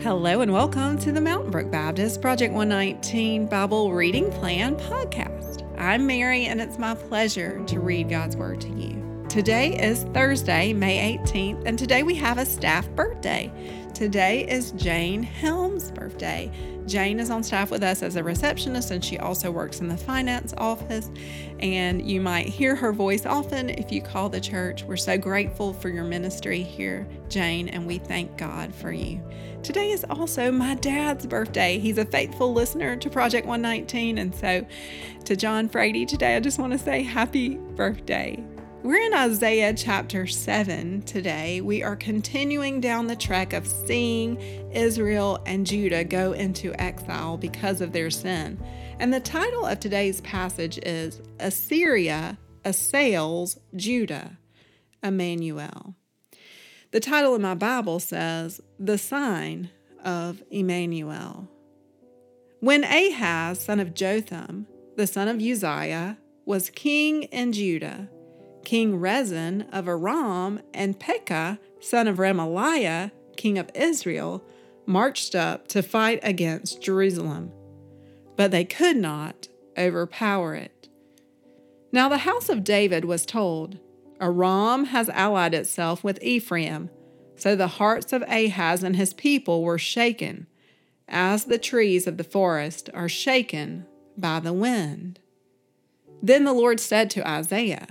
Hello and welcome to the Mountain Brook Baptist Project 119 Bible Reading Plan podcast. I'm Mary and it's my pleasure to read God's Word to you. Today is Thursday, May 18th, and today we have a staff birthday. Today is Jane Helms' birthday. Jane is on staff with us as a receptionist and she also works in the finance office, and you might hear her voice often if you call the church. We're so grateful for your ministry here, Jane, and we thank God for you. Today is also my dad's birthday. He's a faithful listener to Project 119, and so to John Frady today, I just want to say happy birthday. We're in Isaiah chapter 7 today. We are continuing down the trek of seeing Israel and Judah go into exile because of their sin. And the title of today's passage is Assyria Assails Judah, Emmanuel. The title in my Bible says, The Sign of Emmanuel. When Ahaz, son of Jotham, the son of Uzziah, was king in Judah, King Rezin of Aram and Pekah, son of Remaliah, king of Israel, marched up to fight against Jerusalem, but they could not overpower it. Now the house of David was told, Aram has allied itself with Ephraim, so the hearts of Ahaz and his people were shaken, as the trees of the forest are shaken by the wind. Then the Lord said to Isaiah,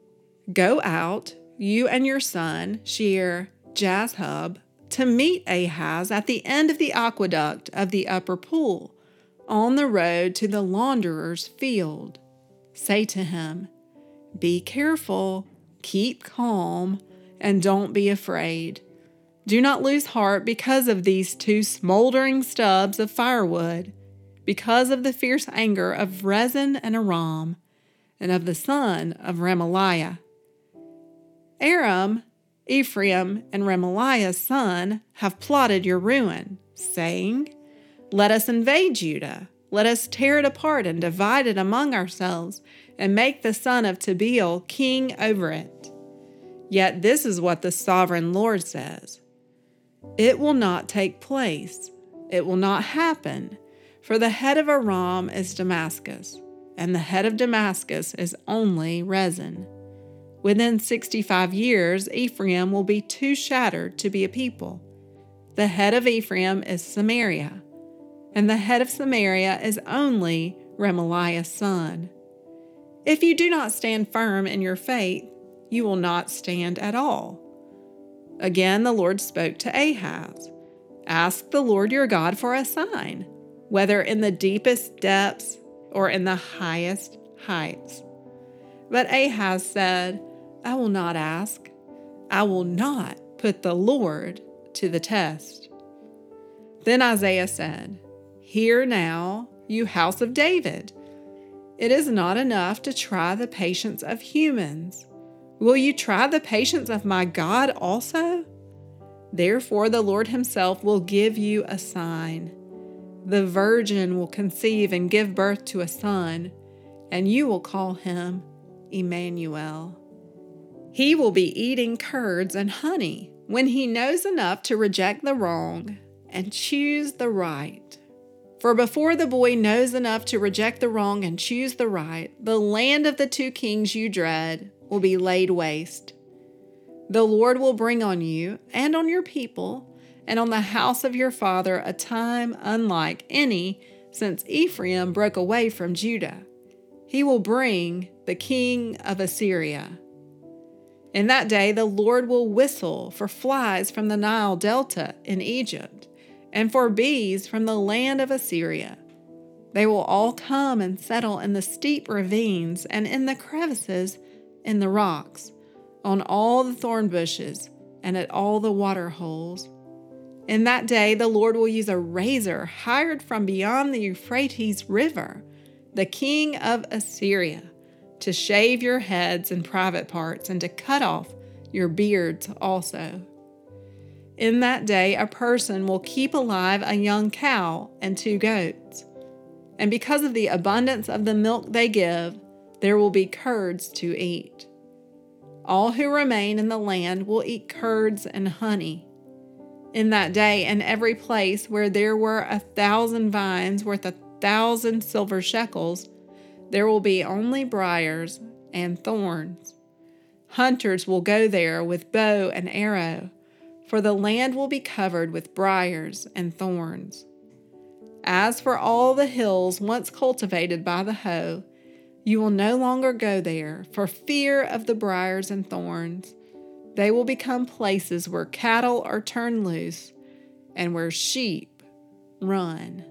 Go out, you and your son, Shear-Jashub, to meet Ahaz at the end of the aqueduct of the upper pool, on the road to the launderer's field. Say to him, Be careful, keep calm, and don't be afraid. Do not lose heart because of these two smoldering stubs of firewood, because of the fierce anger of Rezin and Aram, and of the son of Remaliah. Aram, Ephraim, and Remaliah's son have plotted your ruin, saying, Let us invade Judah. Let us tear it apart and divide it among ourselves, and make the son of Tabeel king over it. Yet this is what the sovereign Lord says. It will not take place. It will not happen. For the head of Aram is Damascus, and the head of Damascus is only Rezin. Within 65 years, Ephraim will be too shattered to be a people. The head of Ephraim is Samaria, and the head of Samaria is only Remaliah's son. If you do not stand firm in your faith, you will not stand at all. Again, the Lord spoke to Ahaz. Ask the Lord your God for a sign, whether in the deepest depths or in the highest heights. But Ahaz said, I will not ask. I will not put the Lord to the test. Then Isaiah said, Hear now, you house of David. It is not enough to try the patience of humans. Will you try the patience of my God also? Therefore the Lord himself will give you a sign. The virgin will conceive and give birth to a son, and you will call him Emmanuel. He will be eating curds and honey when he knows enough to reject the wrong and choose the right. For before the boy knows enough to reject the wrong and choose the right, the land of the two kings you dread will be laid waste. The Lord will bring on you and on your people and on the house of your father a time unlike any since Ephraim broke away from Judah. He will bring the king of Assyria. In that day the Lord will whistle for flies from the Nile Delta in Egypt, and for bees from the land of Assyria. They will all come and settle in the steep ravines and in the crevices in the rocks, on all the thorn bushes and at all the water holes. In that day the Lord will use a razor hired from beyond the Euphrates River, the king of Assyria, to shave your heads and private parts, and to cut off your beards also. In that day a person will keep alive a young cow and 2 goats, and because of the abundance of the milk they give, there will be curds to eat. All who remain in the land will eat curds and honey. In that day, in every place where there were 1,000 vines worth 1,000 silver shekels, there will be only briars and thorns. Hunters will go there with bow and arrow, for the land will be covered with briars and thorns. As for all the hills once cultivated by the hoe, you will no longer go there for fear of the briars and thorns. They will become places where cattle are turned loose and where sheep run.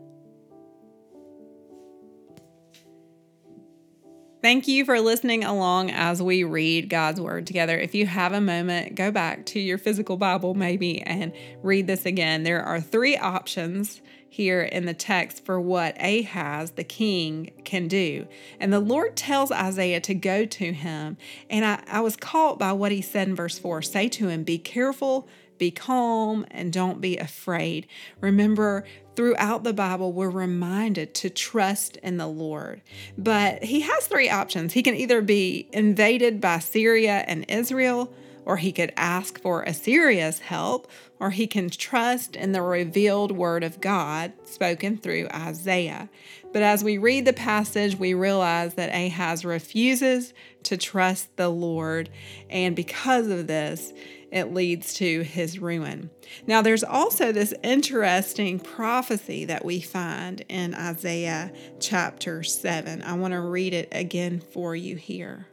Thank you for listening along as we read God's Word together. If you have a moment, go back to your physical Bible maybe and read this again. There are 3 options here in the text for what Ahaz, the king, can do. And the Lord tells Isaiah to go to him. And I was caught by what he said in verse 4. Say to him, be careful, be calm, and don't be afraid. Remember, throughout the Bible, we're reminded to trust in the Lord. But he has 3 options. He can either be invaded by Syria and Israel, or he could ask for Assyria's help, or he can trust in the revealed word of God spoken through Isaiah. But as we read the passage, we realize that Ahaz refuses to trust the Lord, and because of this, it leads to his ruin. Now, there's also this interesting prophecy that we find in Isaiah chapter 7. I want to read it again for you here.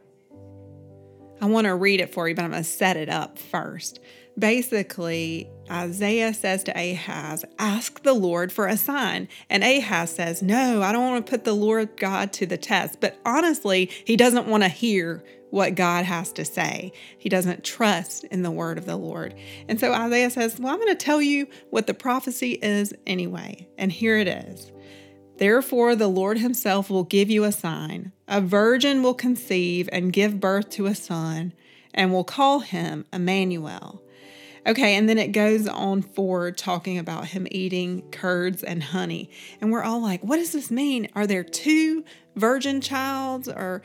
I want to read it for you, but I'm going to set it up first. Basically, Isaiah says to Ahaz, ask the Lord for a sign. And Ahaz says, no, I don't want to put the Lord God to the test. But honestly, he doesn't want to hear what God has to say. He doesn't trust in the word of the Lord. And so Isaiah says, well, I'm going to tell you what the prophecy is anyway. And here it is. Therefore, the Lord himself will give you a sign. A virgin will conceive and give birth to a son, and will call him Emmanuel. Okay, and then it goes on forward talking about him eating curds and honey. And we're all like, what does this mean? Are there 2 virgin childs,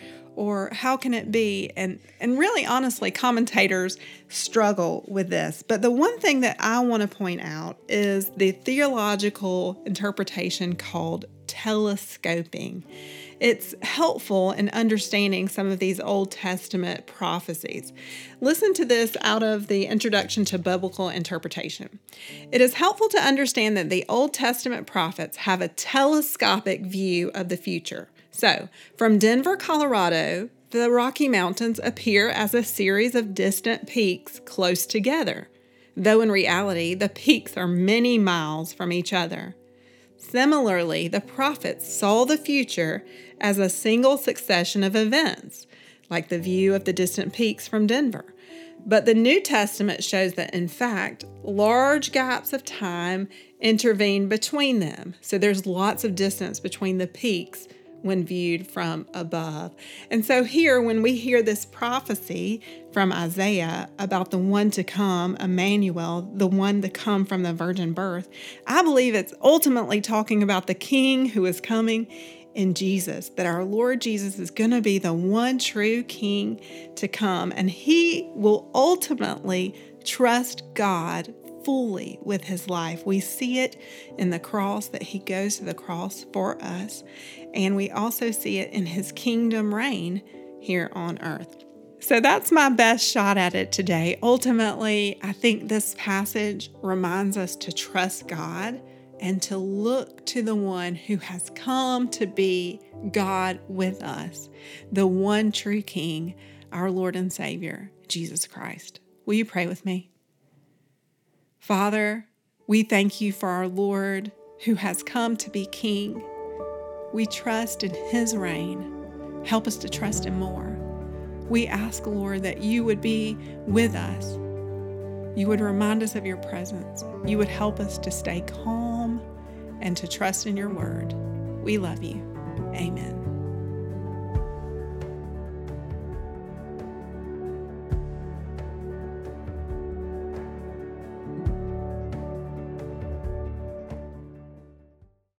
or how can it be? And really, honestly, commentators struggle with this. But the one thing that I want to point out is the theological interpretation called telescoping. It's helpful in understanding some of these Old Testament prophecies. Listen to this out of the Introduction to Biblical Interpretation. It is helpful to understand that the Old Testament prophets have a telescopic view of the future. So, from Denver, Colorado, the Rocky Mountains appear as a series of distant peaks close together, though in reality, the peaks are many miles from each other. Similarly, the prophets saw the future as a single succession of events, like the view of the distant peaks from Denver. But the New Testament shows that, in fact, large gaps of time intervene between them. So there's lots of distance between the peaks when viewed from above. And so here, when we hear this prophecy from Isaiah about the one to come, Emmanuel, the one to come from the virgin birth, I believe it's ultimately talking about the King who is coming in Jesus, that our Lord Jesus is going to be the one true King to come, and he will ultimately trust God fully with his life. We see it in the cross, that he goes to the cross for us, and we also see it in his kingdom reign here on earth. So that's my best shot at it today. Ultimately, I think this passage reminds us to trust God and to look to the one who has come to be God with us, the one true King, our Lord and Savior, Jesus Christ. Will you pray with me? Father, we thank you for our Lord who has come to be King. We trust in his reign. Help us to trust him more. We ask, Lord, that you would be with us. You would remind us of your presence. You would help us to stay calm and to trust in your word. We love you. Amen.